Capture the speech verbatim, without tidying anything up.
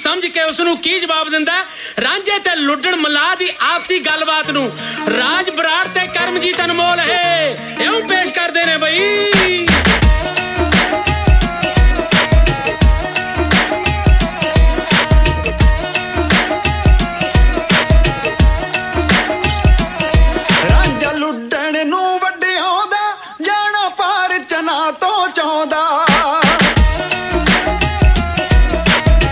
ਸਮਝ ਕੇ ਉਸ ਨੂੰ ਕੀ ਜਵਾਬ ਦਿੰਦਾ ਰਾਂਝੇ ਤੇ ਲੁੱਡਣ ਮਲਾਹ ਦੀ ਆਪਸੀ ਗੱਲਬਾਤ ਨੂੰ ਰਾਜ ਬਰਾੜ ਤੇ ਕਰਮਜੀਤ ਅਨਮੋਲ ਹੈ ਇਉਂ ਪੇਸ਼ ਕਰਦੇ ਨੇ ਬਈ।